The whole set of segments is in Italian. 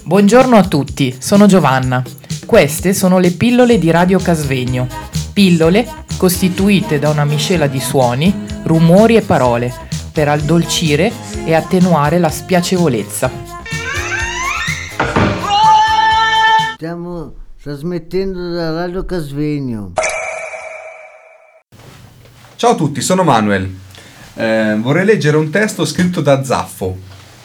Buongiorno a tutti, sono Giovanna. Queste sono le pillole di Radio Casvegno. Pillole costituite da una miscela di suoni, rumori e parole per addolcire e attenuare la spiacevolezza. Stiamo trasmettendo da Radio Casvegno. Ciao a tutti, sono Manuel. Vorrei leggere un testo scritto da Zaffo.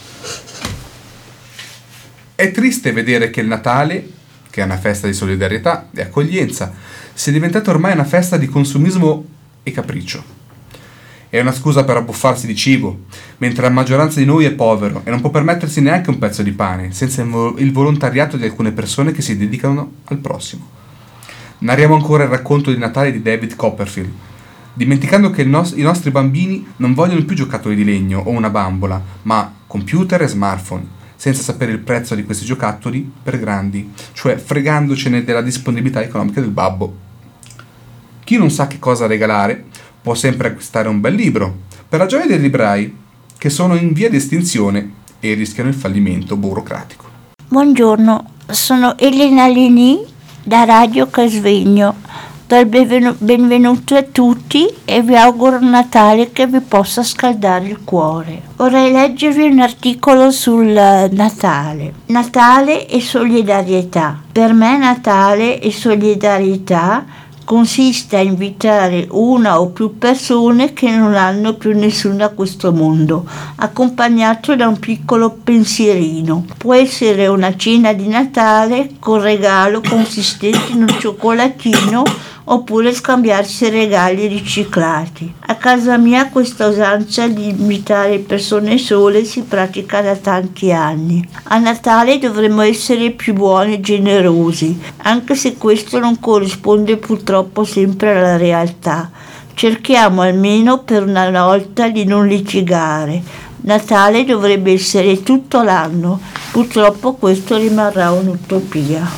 È triste vedere che il Natale, che è una festa di solidarietà e accoglienza, sia diventato ormai una festa di consumismo e capriccio. È una scusa per abbuffarsi di cibo, mentre la maggioranza di noi è povero e non può permettersi neanche un pezzo di pane, senza il volontariato di alcune persone che si dedicano al prossimo. Narriamo ancora il racconto di Natale di David Copperfield, dimenticando che i nostri bambini non vogliono più giocattoli di legno o una bambola, ma computer e smartphone, senza sapere il prezzo di questi giocattoli per grandi, cioè fregandocene della disponibilità economica del babbo. Chi non sa che cosa regalare può sempre acquistare un bel libro, per la gioia dei librai che sono in via di estinzione e rischiano il fallimento burocratico. Buongiorno, sono Elena Lini da Radio Casvegno. Do il benvenuto a tutti e vi auguro un Natale che vi possa scaldare il cuore. Vorrei leggervi un articolo sul Natale. Natale e solidarietà. Per me Natale e solidarietà consiste a invitare una o più persone che non hanno più nessuno a questo mondo, accompagnato da un piccolo pensierino. Può essere una cena di Natale con regalo consistente in un cioccolatino oppure scambiarsi regali riciclati. A casa mia questa usanza di invitare persone sole si pratica da tanti anni. A Natale dovremmo essere più buoni e generosi, anche se questo non corrisponde purtroppo sempre alla realtà. Cerchiamo almeno per una volta di non litigare. Natale dovrebbe essere tutto l'anno, purtroppo questo rimarrà un'utopia.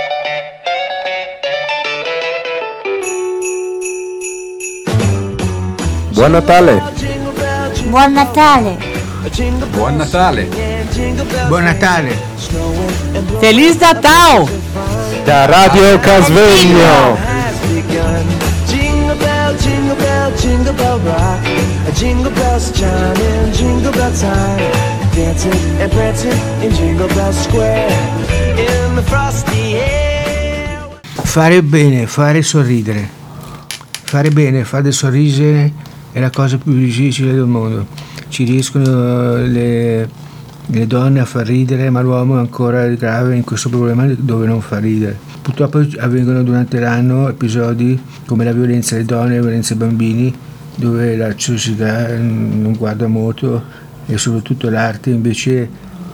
Buon Natale! Buon Natale! Buon Natale! Buon Natale! Feliz Natal! Da Radio Casvegno! Jingle bell, jingle bell, jingle bell rock. Jingle bells chiming, jingle bell time. Dancing and prancing in Jingle Bell Square. In the frosty air. Fare bene, fare sorridere. Fare bene, fare del sorridere è la cosa più difficile del mondo. Ci riescono le donne a far ridere, ma l'uomo è ancora grave in questo problema dove non fa ridere. Purtroppo avvengono durante l'anno episodi come la violenza alle donne, la violenza ai bambini, dove la società non guarda molto, e soprattutto l'arte invece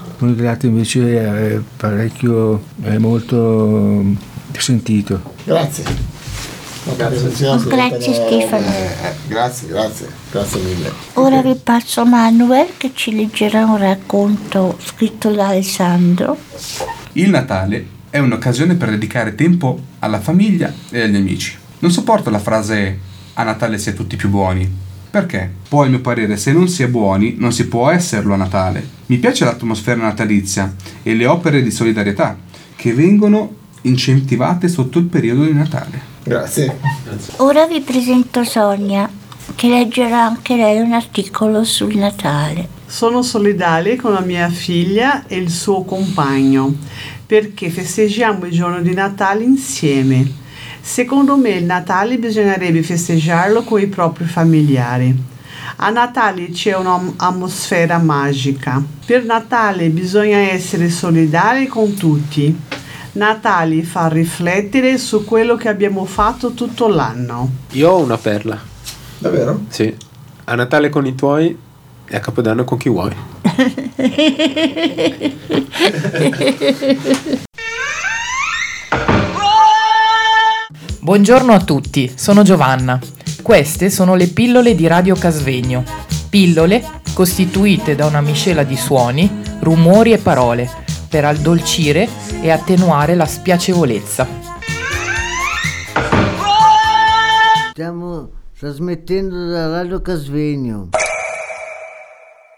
è parecchio, è molto sentito. Grazie. Grazie Stefano. Grazie mille. Ora vi passo Manuel che ci leggerà un racconto scritto da Alessandro. Il Natale è un'occasione per dedicare tempo alla famiglia e agli amici. Non sopporto la frase "a Natale si è tutti più buoni". Perché? Poi, a mio parere, se non si è buoni, non si può esserlo a Natale. Mi piace l'atmosfera natalizia e le opere di solidarietà che vengono incentivate sotto il periodo di Natale. Grazie. Ora vi presento Sonia che leggerà anche lei un articolo sul Natale. Sono solidale con la mia figlia e il suo compagno perché festeggiamo il giorno di Natale insieme. Secondo me il Natale bisognerebbe festeggiarlo con i propri familiari. A Natale c'è un'atmosfera magica. Per Natale bisogna essere solidari con tutti. Natale fa riflettere su quello che abbiamo fatto tutto l'anno. Io ho una perla. Davvero? Sì. A Natale con i tuoi e a Capodanno con chi vuoi. Buongiorno a tutti, sono Giovanna. Queste sono le pillole di Radio Casvegno. Pillole costituite da una miscela di suoni, rumori e parole per addolcire e attenuare la spiacevolezza. Stiamo trasmettendo da Radio Casvegno.